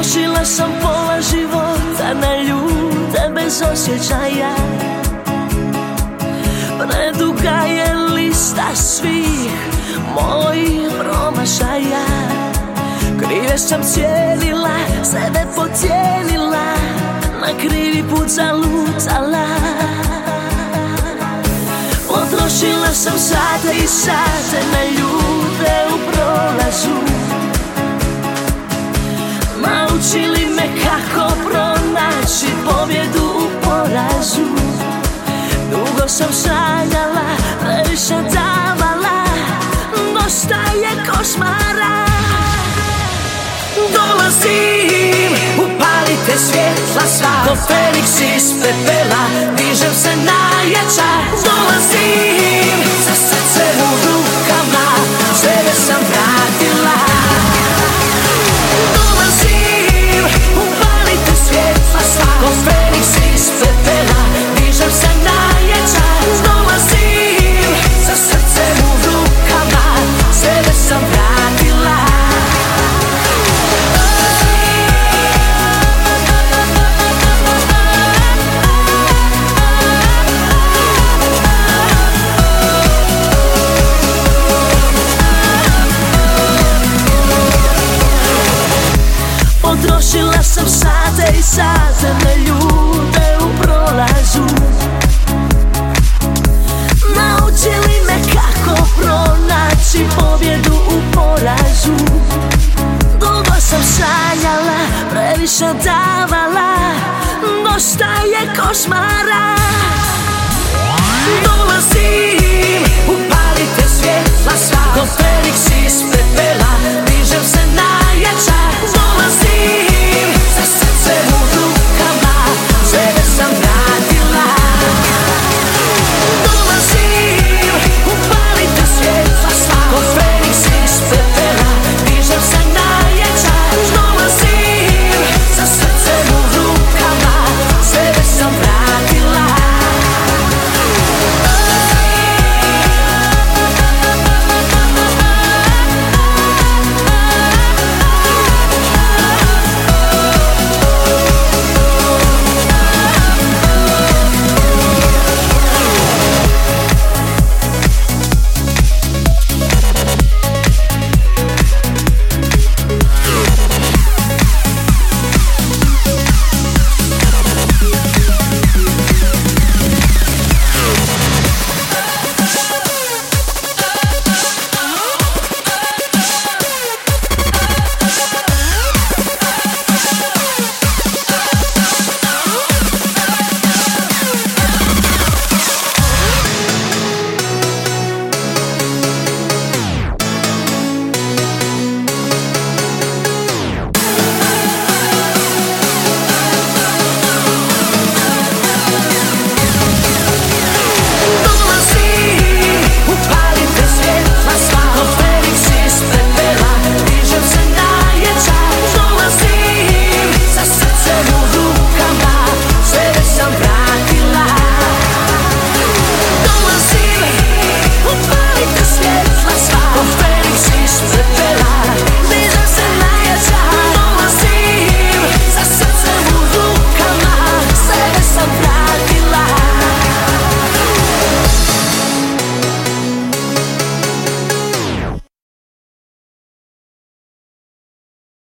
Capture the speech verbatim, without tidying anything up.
Potrošila sam pola života na ljude bez osjećaja. Preduga je lista svih mojih promašaja. Krive sam cijenila, sebe podcijenila, na krivi put zalutala. Potrošila sam sate i sate na ljude u prolazu. Naučili me kako pronaći pobjedu u porazu. Dugo sam sanjala, previše davala, dosta je košmara. Dolazim, upalite svjetla sva, ko Feniks iz pepela, dižem se najjača. Dolazim, sa srcem u rukama, sebe sam vratila. Dolazim, upalite svjetla sva, ko Feniks iz pepela, dižem se najjača. Dolazim, sa srcem u rukama, sebe sam vratila. Potrošila sam sate i sate na ljude u prolazu. Naučili me kako pronaći pobjedu u porazu. Dugo sam sanjala, previše davala, dosta je košmara. Dolazim,